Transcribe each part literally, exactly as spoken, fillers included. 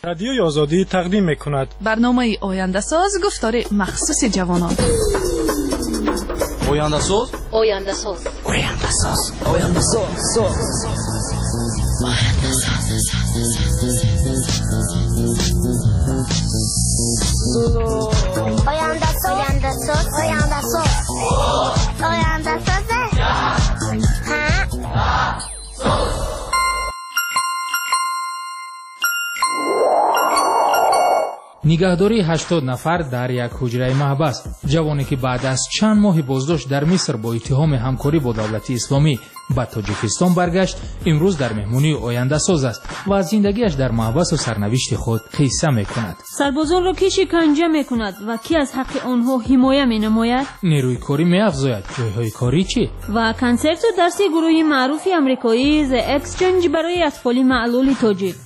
رادیوی آزادی تقدیم میکند برنامه آینده ساز گفتار مخصوص جوانان. آینده ساز آینده ساز آینده ساز آینده ساز آینده ساز آینده ساز آینده ساز آینده ساز نگهداری هشتاد نفر در یک حجره محبس. جوانی که بعد از چند ماه بازداشت در مصر با اتهام همکاری با دولت اسلامی به تاجیکستان برگشت، امروز در مهمونی آینده ساز است و از زندگیش در محبس و سرنوشت خود قصه میکند. سربازان را کی شکنجه میکند و کی از حق آنها حمایت مینماید؟ نیروی کاری میافزاید. جایهای کاری چی؟ و کنسرت و درس گروهی معروفی آمریکایی The Exchange برای اطفال معلول تاجیک.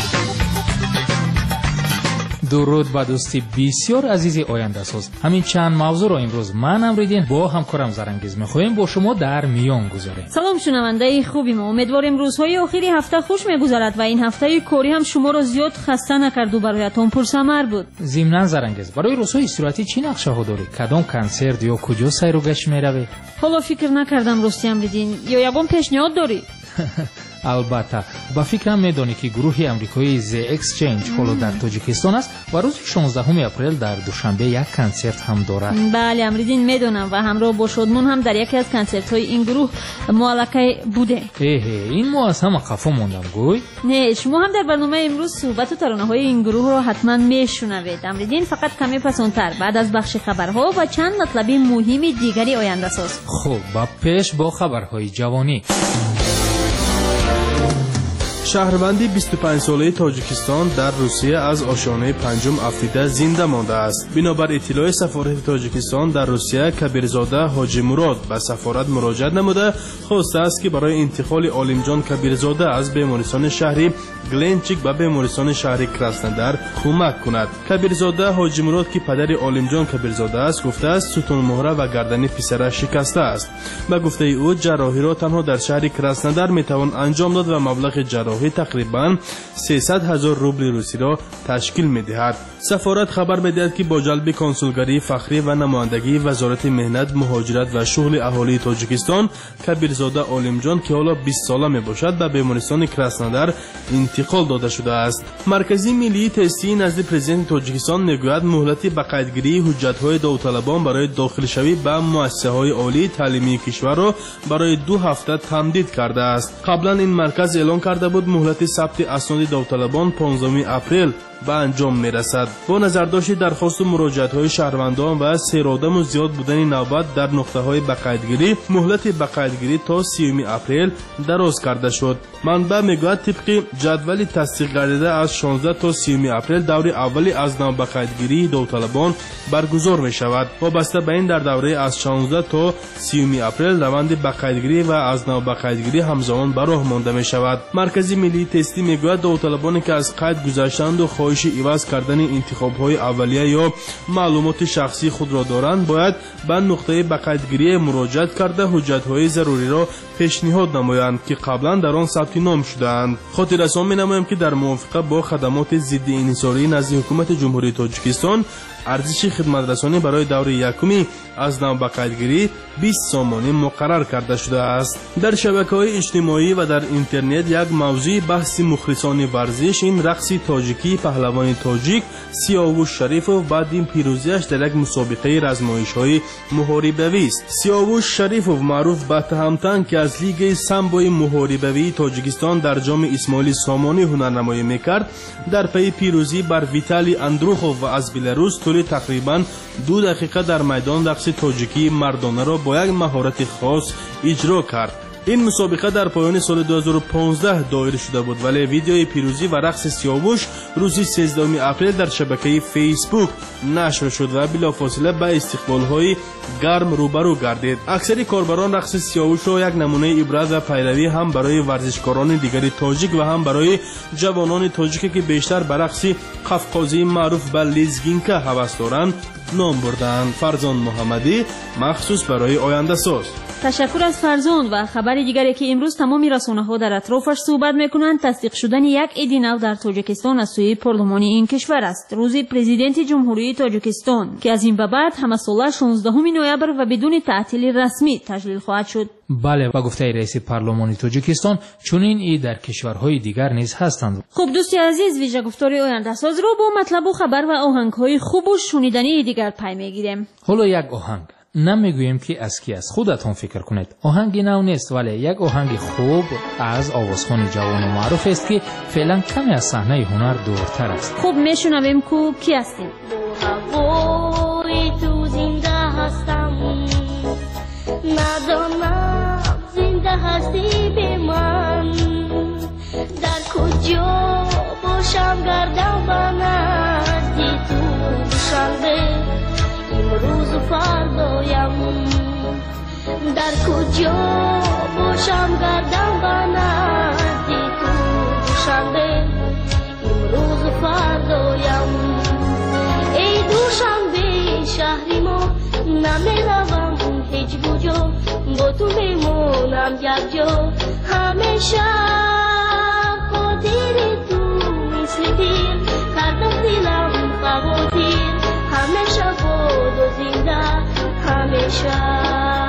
درود به دوستی بسیار عزیزی آینده ساز. همین چند موضوع را امروز من امریدین با همکارم زرانگیز میخواهیم با شما در میان گذاریم. سلام شنونده خوبی ما، امیدواریم روزهای آخری هفته خوش میگذرد و این هفته کاری هم شما را زیاد خسته نکرد و برایتان پرثمر بود. ضمناً زرانگیز، برای روزهای استراحتی چی نقشه ها داری؟ کدام کنسرت یا کجا سیر و گشت میروی؟ حالا فکر نکردم راستی امریدین، یا یگان پیشنهاد داری؟ البته با فکرم میدانی که گروه آمریکایی The Exchange حالا در تاجیکستان است و روز شانزدهم اپریل در دوشنبه یک کنسرت هم دارد. بله امریدین میدونم و همراه با شادمان هم در یکی از کنسرت های این گروه معلقه بوده. اه این ما از همه خفا موندم گوی. نه شما هم در برنامه امروز صحبت و ترانه های این گروه را حتما میشنوید. امریدین فقط کمی پسانتر بعد از بخش خبرها و چند مطلب مهم دیگری آینده ساز. خب با پیش با خبرهای جوانی. شهروندی بیست و پنج ساله تاجیکستان در روسیه از آشیانه پنجم افتیده زنده مانده است. بنابر اطلاع سفارت تاجیکستان در روسیه، کبیرزاده حاجی مراد به سفارت مراجعه نموده خواسته است که برای انتقال عالمجان کبیرزاده از بیمارستان شهری گلنچیک به بیمارستان شهری کراسنودار کمک کند. کبیرزاده حاجی مراد که پدر عالمجان کبیرزاده است گفته است ستون مهره و گردن پسرش شکسته است. به گفته او جراحی را تنها در شهر کراسنودار میتوان انجام داد و مبلغ جراحی تقریباً سیصد هزار روبل روسی را تشکیل می‌دهد. سفارت خبر می‌دهد که با جلب کنسولگری فخری و نمایندگی وزارت مهنت، مهاجرت و شغل اهالی تاجیکستان، کبیرزاده عالمجان که حالا بیست ساله میباشد به بیمارستان کراسنودار انتقال داده شده است. مرکزی ملی تستی نزد پرزیدنت تاجیکستان میگوید مهلتی به قیدگیری حجت‌های داوطلبان برای داخل شوی به مؤسسه‌های عالی تعلیمی کشور را برای دو هفته تمدید کرده است. قبلا این مرکز اعلام کرده بود مهلت ثبت اسناد داوطلبان پانزدهم اپریل به انجام میرسد. با نظرداشت درخواست و مراجعت‌های شهروندان و سیرادم و زیاد بودن نوبت در نقطه‌های بقیدگیری، مهلت بقیدگیری تا سیوم اپریل دراز کرده شد. منبع میگوید طبق جدول تصدیق گردیده از شانزده تا سیوم اپریل دور اولی از نو بقیدگیری داوطلبان برگزار می شود. وابسته به این در دوره از شانزده تا سیوم اپریل روند بقیدگیری و از نو بقیدگیری همزمان به راه مانده می شود. مرکزی ملی تستی میگوید داوطلبانی که از قید گذشتند و خواهش عوض کردن انتخاب‌های اولیه یا معلومات شخصی خود را دارند باید به نقطه بقیدگیری مراجعه کرده حجت‌های ضروری را پیشنهاد نمایند که قبلا در آن ثبت نام شده‌اند. خاطررسان می‌نماییم که در موافقت با خدمات ضد انحصاری نزد حکومت جمهوری تاجیکستان ارزش خدمت رسانی برای دور یکمی از نو بقیدگیری بیست سامانه مقرر کرده شده است. در شبکه‌های اجتماعی و در اینترنت یک موضوع بحث مخلصان ورزش این رقص تاجیکی پهلوان تاجیک سیاوش شریفوف بعد این پیروزیش در یک مسابقه رزمایش‌های محاربه‌ای است. سیاوش شریفوف معروف به تهمتن که از لیگ سامبوی محاربه‌ای تاجیکستان در جام اسماعیل سامانی هنرنمایی می‌کرد در پی پیروزی بر ویتالی اندروخوف و از بلاروس طول تقریباً دو دقیقه در میدان رقص تاجیکی مردانه را با یک مهارت خاص اجرا کرد. این مسابقه در پایان سال دو هزار و پانزده دایر شده بود ولی ویدیوی پیروزی و رقص سیاوش روز سیزدهم اپریل در شبکه فیسبوک نشر شد و بلافاصله به استقبال‌های گرم روبرو گردید. اکثر کاربران رقص سیاوش را یک نمونه عبرت و پیروی هم برای ورزشکاران دیگری تاجیک و هم برای جوانان تاجیک که بیشتر به رقص قفقازی معروف به لیزگینکا هوس دارند نام بردند. فرزان محمدی مخصوص برای آینده ساز. تشکر از فرزند و خبر دیگری که امروز تمامی رسانه‌ها در اطرافش صحبت می‌کنند تصدیق شدن یک عید نو در تاجیکستان از سوی پارلمان این کشور است. روز پرزیدنت جمهوری تاجیکستان که از این به بعد همساله شانزدهم نوامبر و بدون تعطیل رسمی تجلیل خواهد شد. بله، با گفته رئیس پارلمان تاجیکستان چنین عید در کشورهای دیگر نیز هستند. خب دوستی عزیز، ویژه گفتار آینده ساز رو با مطلب و خبر و آهنگ‌های خوب و شنیدنی دیگر پی می‌گیریم. حالا یک آهنگ نمیگوییم که از کی است، خودتون فکر کنید. آهنگی نو نیست ولی یک آهنگ خوب از آوازخوان جوان و معروف است که فعلا کمی از صحنه هنر دورتر است. خب میشنویم کو کی هستیم. هوای تو زنده هستم، ندانم زنده هستی به من، در کجا باشم گردم و نزدی تو دوشنبه امروز و فردایم، در کجا باشم گردم و نزدی تو دوشنبه امروز و فردایم. ای دوشنبه شهری ما، نمیروم هیچ کجا، با تو میمونم یک جا، همیشه خاطر تو مثل تیر کردم دلم خواطر، همیشه بود و زنده همیشه.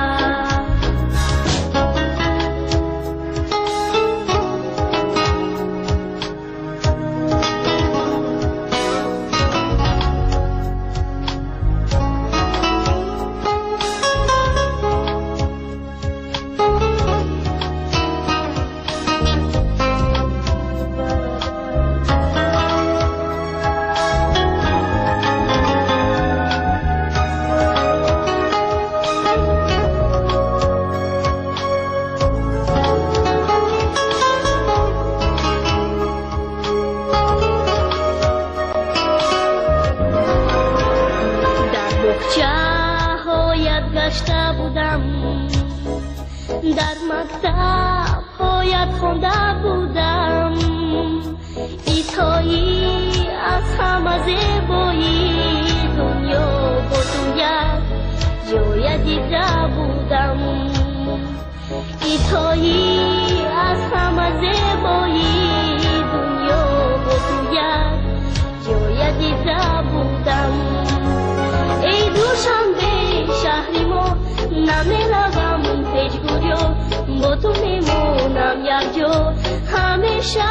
گشته بودم، در مکتب هایت خونده بودم، ایتایی از همه زیبایی دنیا با تو یک جای دیده بودم، ایتایی از همه زیبایی دنیا با تو یک جای دیده بودم. ای دوشنبه شهری ما، نمیروم هیچ کجا، با تو میمونم یک جا، همیشه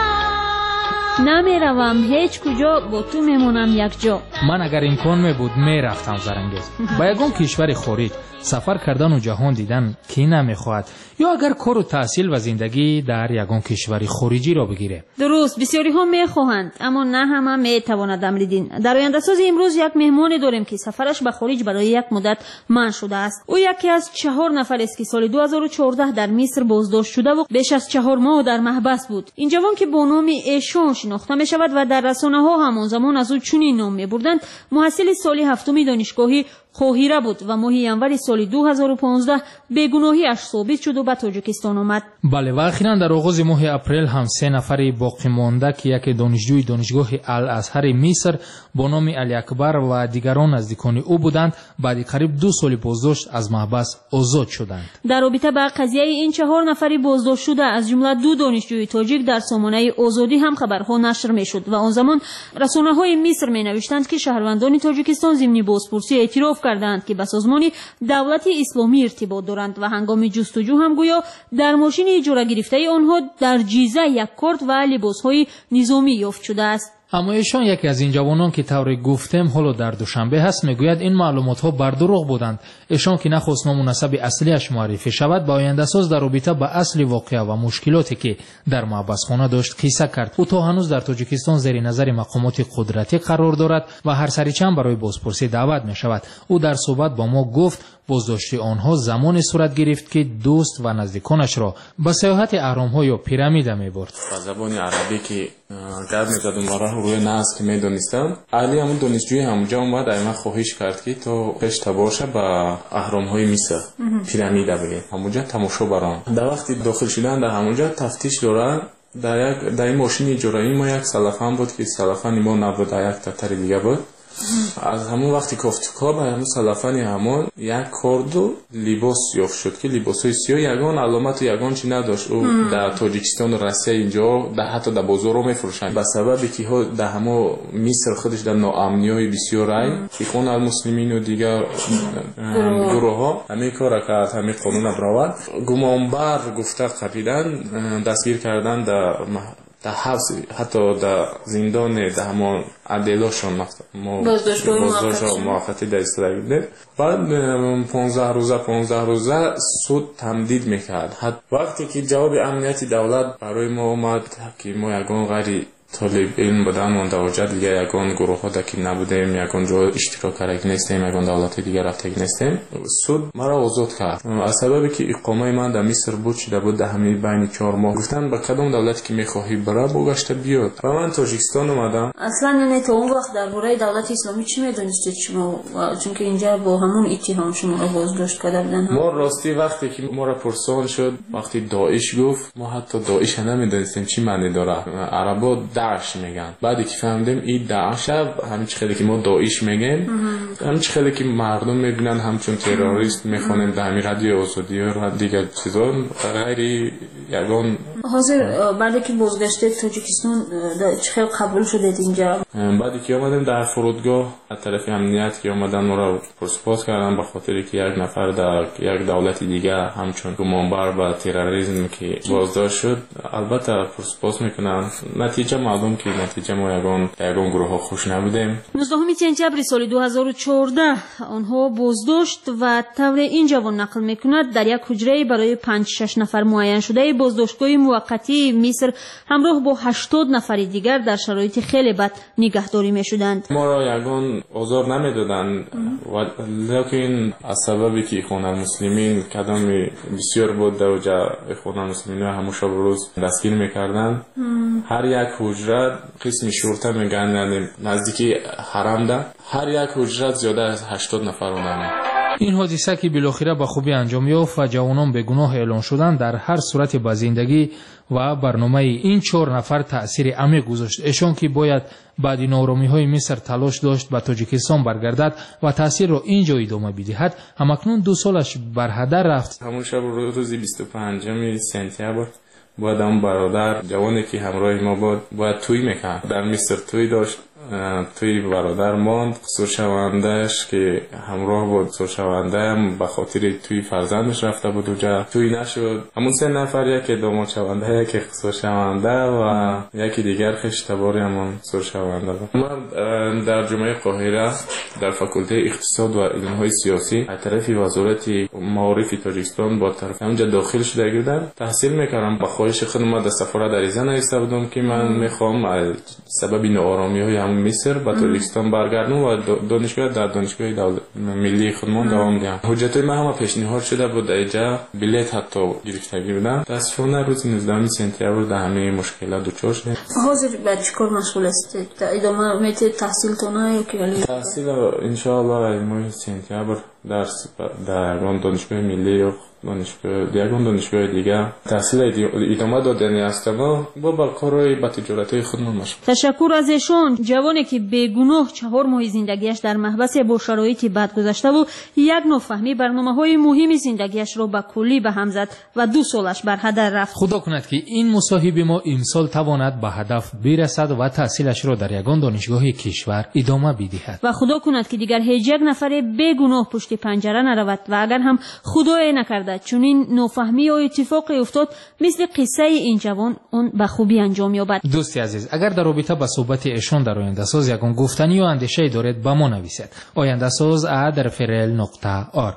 نمیروم هیچ کجا، با تو میمونم یک جا. من اگر امکان می بود میرفتم زرنگیز با یگان کشور خارج سفر کردن و جهان دیدن کی نمیخواهد، یا اگر کار و تحصیل و زندگی در یگان کشور خارجی را بگیره. درست، بسیاری ها میخواهند اما نه همه میتواند عمل دین. در آینده ساز امروز یک مهمان داریم که سفرش به خارج برای یک مدت منع شده است. او یکی از چهار نفر است که سال دو هزار و چهارده در مصر بازداشت شده و بیش از چهار ماه در محبس بود. این جوان که با نام ایشان شناخته می شود و در رسانه ها همان زمان از او چنین نام می بردند، محصل سال هفتم دانشگاهی قاهره بود و ماه ینور سال دو هزار و پانزده بیگناهیش ثابت شد و به تاجیکستان آمد. بله، و اخیراً در آغاز ماه اپریل هم سه نفر باقی مانده که یک دانشجوی دانشگاه الازهر مصر با نام علی اکبر و دیگران نزدیکان او بودند، بعد قریب دو سال بازداشت از محبس آزاد شدند. در رابطه با قضیه این چهار نفری بازداشت شده از جمله دو دانشجوی تاجیک در سامانه آزادی هم خبرها نشر میشد و آن زمان رسانه‌های مصر می نوشتند که شهروندان تاجیکستان ضمن بازپرسی اعتراف کردند که به سازمان دولت اسلامی ارتباط دارند و هنگام جستجو هم گویا در ماشین اجاره گرفته آنها در جیزه یک کارت و لباسهای نظامی یافت شده است. اما ایشان یکی از این جوانان که طور گفتم حالا در دوشنبه هست میگوید این معلومات ها بر دروغ بودند. ایشان که نخواست نام و نسب اصلیش معرفی شود با آینده ساز در رابطه با اصل واقعه و مشکلاتی که در محبس خانه داشت قصه کرد. او تا هنوز در تاجیکستان زیر نظر مقامات قدرتی قرار دارد و هر سری چند برای بازپرسی دعوت می شود. او در صحبت با ما گفت بازداشت آنها زمانی صورت گرفت که دوست و نزدیکانش را به سیاحت اهرام‌ها یا پیرامید می‌برد. با زبان عربی که گرد می‌زد و ما را روی ناس که می‌دونستم، علی همون دانشجوی همونجا اومد از من خواهش کرد که تو پیش باشه با اهرام‌های مصر پیرامید ببین. همونجا تماشا برام. در وقتی داخل شدن در همونجا تفتیش دوران در یک در این ماشین اجاره‌ای ما یک سلفان بود که سلفان ما نبود، یک تتر دیگه بود. از همون وقتی گفت کار به همون سلافانی همون یک کردو لباس یافت شد که لباس های سیاه یگان علامت و یگان چی نداشت. او در تاجیکستان و روسیه اینجا در حتی در بازار رو میفروشند به سببی که ها در همون مصر خودش در ناامنی های بسیار رای اخوان المسلمین و دیگر گروه ها همه کار کرد، همه قانون برآورد. گمانبر گفته قبیلن دستگیر کردن در در حبس حتی در زندان در همون عدلاشون بازداشتگاه موقتی در اسرائیل بود. بعد پانزده روزه پانزده روزه سود تمدید میکرد. وقتی که جواب امنیتی دولت برای ما اومد که ما یگان غیر طالب علم بودن و دوجه دیگه یگان گروه ها دکی نبودیم، یگان جو اشتراک کرک نیستیم، یگان دولت دیگه رفته نیستیم، سود مرا آزاد کرد. از سببی که اقامه من در مصر بود شده بود در همین بین چهار ماه گفتن به کدام دولتی که میخواهی بره بگشته بیاد و من تاجیکستان اومدم. اصلا یعنی تا اون وقت درباره دولت اسلامی چی میدونستید شما؟ چون که اینجا با همون اتهام شما رو بازداشت کرده بودن. ما راستی وقتی که ما را پرسان شد وقتی داعش گفت ما حتی داعش نمیدونستیم چی معنی داره. عربا داعش میگن. بعدی که فهمیدیم این داعش همین خیلی که ما داعش میگیم همین خیلی که مردم میبینن همچون تروریست میخونن در همین رادیو آزادی و دیگر چیزا غیر یگان. حاضر بعدی که بازگشته تاجیکستان چه قبول شدید اینجا؟ بعدی که اومدیم در فرودگاه از طرف امنیت که اومدن ما را پرسپاس کردن به خاطر که یک نفر در یک دولت دیگه همچون گمانبر با تروریسم که بازداشت شد. البته پرسپاس میکنن نتیجه معلوم که نتیجه ما یگان یگان گروه ها خوش نبودیم. نوزدهم سپتامبر سال دو هزار و چهارده آنها بازداشت و طور این جوان نقل میکند در یک حجره برای پنج شش نفر معین شده بازداشتگاه موقتی مصر همراه با هشتاد نفر دیگر در شرایط خیلی بد نگهداری میشدند. ما را یگان آزار نمیدادند لیکن از سببی که اخوان المسلمین قدم بسیار بود در اخوان المسلمین همون شب روز دستگیر میکردند. هر یک حجره قسم شرطه میگن یعنی نزدیکی حرم ده هر یک حجره زیاده از هشتاد نفر بودند. این حادثه که بالاخره به خوبی انجام یافت و جوانان به گناه اعلان شدند در هر صورت به زندگی و برنامه این چهار نفر تأثیر عمیق گذاشت. ایشان که باید بعد نارامی های مصر تلاش داشت به تاجیکستان برگردد و تأثیر را اینجا ادامه بدهد همکنون دو سالش بر هدر رفت. همون شب روزی بیست و پنجم سپتامبر باید اون برادر جوانی که همراه ما بود باید توی میکرد. در مصر توی داشت، توی برادر ماند. قصور شوندهش که همراه بود قصور شونده به خاطر توی فرزندش رفته بود اونجا توی نشد. همون سه نفر یکی داماد شونده یکی قصور شونده و یکی دیگر خشتباری همون قصور شونده بود. من در جامعه قاهره در فاکولته اقتصاد و علم‌های سیاسی از طرف وزارت معارف تاجیکستان با طرف اونجا داخل شده گردم تحصیل میکردم. با خواهش خدمت در سفارت عریضه نوشته بودم که من میخوام سبب ناآرامی‌های همون مصر به تاجیکستان برگردم و دانشگاه در دانشگاه دولت ملی خودمان دوام دهم. حجتای من هم پیشنهاد شده بود اینجا بلیط حتی گرفتگی بدم. متاسفانه روز نوزدهم سپتامبر در همه مشکلات دچار شدم. حاضر به چیکار مشغول هستید؟ ادامه میدید تحصیلتون یا که تحصیل ان شاء الله ماه سپتامبر درس در دانشگاه ملی و دانشگاه دیگر دانشگاه دیگر تحصیل ادامه دادن هستم با با کارهای با تجارت‌های خودمان مشغول. تشکر از ایشان. جوانی که بیگناه چهار ماه زندگیش در محبس با شرایط بد گذشته و یک نافهمی برنامه‌های مهم زندگیش را به کلی به هم زد و دو سالش بر هدر رفت. خدا کند که این مصاحبه ما امسال تواند به هدف برسد و تحصیلش را در یگان دانشگاه کشور ادامه بدهد و خدا کند که دیگر هیچ یک نفر بیگناه پشت پنجره نرود و اگر هم خدای نکرده چون این نافهمی یا اتفاقی افتاد مثل قصه این جوان اون به خوبی انجام یابد. دوستی عزیز اگر در رابطه با صحبت ایشان در آینده ساز یگان گفتنی و اندیشه دارید به ما نویسید. آینده ساز ات رفرل نقطه آرگ.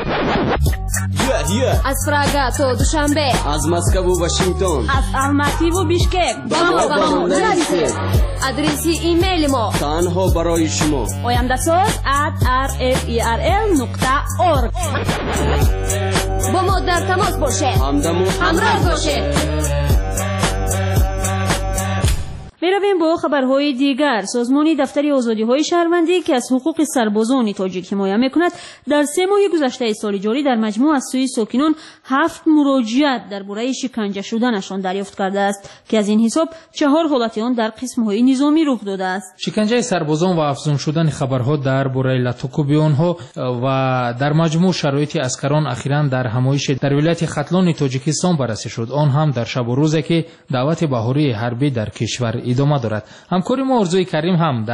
از پراگا تا دوشنبه، از مسکو و واشنگتن، از الماتی و بیشکک با ما با ما نویسید. آدرسی ایمیل ما تنها برای شما آینده ساز ات آر اف ای آر ال نقطه آرگ. با ما در تماس باشه، همدم و همراه باشه. برویم با خبرهای دیگر. سازمان دفتر آزادی‌های شهروندی که از حقوق سربازان تاجیک حمایت می‌کند در سه ماه گذشته سال جاری در مجموع از سوی ساکنان هفت مراجعت درباره شکنجه شدنشان دریافت کرده است که از این حساب چهار حالت آن در قسم‌های نظامی رخ داده است. شکنجه سربازان و افزون شدن خبرها درباره لطوکوبی آنها و در مجموع شرایط عسکران اخیراً در همایش در ولایت ختلان تاجیکستان بررسی شد. آن هم در شب و روزی که دعوت بهاری حربی در کشور ادامه دارد. همکاری ما ارزوی کریم هم